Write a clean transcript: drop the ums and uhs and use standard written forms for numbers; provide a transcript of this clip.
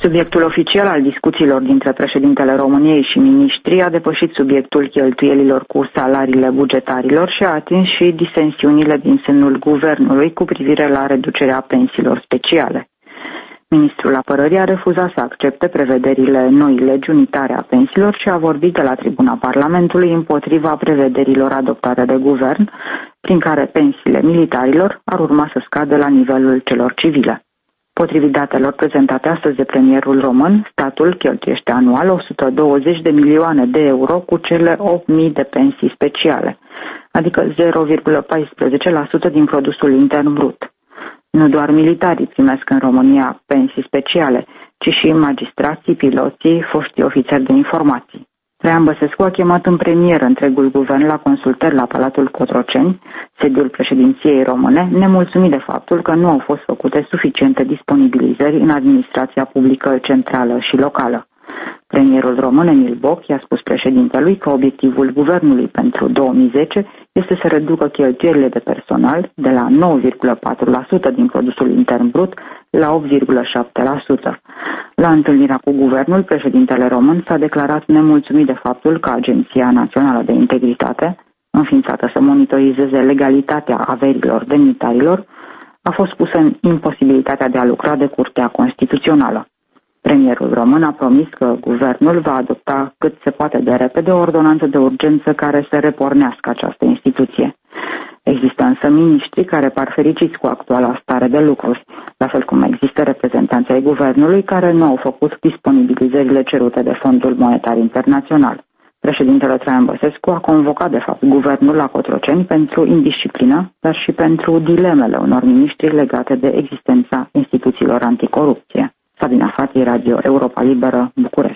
Subiectul oficial al discuțiilor dintre președintele României și miniștrii a depășit subiectul cheltuielilor cu salariile bugetarilor și a atins și disensiunile din sânul guvernului cu privire la reducerea pensiilor speciale. Ministrul Apărării a refuzat să accepte prevederile noii legi unitare a pensiilor și a vorbit de la tribuna Parlamentului împotriva prevederilor adoptate de guvern, prin care pensiile militarilor ar urma să scadă la nivelul celor civile. Potrivit datelor prezentate astăzi de premierul român, statul cheltuiește anual 120 de milioane de euro cu cele 8.000 de pensii speciale, adică 0,14% din produsul intern brut. Nu doar militarii primesc în România pensii speciale, ci și magistrații, piloții, foștii ofițeri de informații. Traian Băsescu a chemat în premieră întregul guvern la consultări la Palatul Cotroceni, sediul președinției române, nemulțumit de faptul că nu au fost făcute suficiente disponibilizări în administrația publică centrală și locală. Premierul român Emil Boc i-a spus președintelui că obiectivul guvernului pentru 2010 este să reducă cheltuielile de personal de la 9,4% din produsul intern brut la 8,7%. La întâlnirea cu guvernul, președintele român s-a declarat nemulțumit de faptul că Agenția Națională de Integritate, înființată să monitorizeze legalitatea averilor demnitarilor, a fost pusă în imposibilitatea de a lucra de Curtea Constituțională. Premierul român a promis că guvernul va adopta cât se poate de repede o ordonanță de urgență care să repornească această instituție. Există însă miniștri care par fericiți cu actuala stare de lucruri, la fel cum există reprezentanții ai guvernului care nu au făcut disponibilizările cerute de Fondul Monetar Internațional. Președintele Traian Băsescu a convocat de fapt guvernul la Cotroceni pentru indisciplină, dar și pentru dilemele unor miniștri legate de existența instituțiilor anticorupție. Sabina Fati, Radio Europa Liberă, București.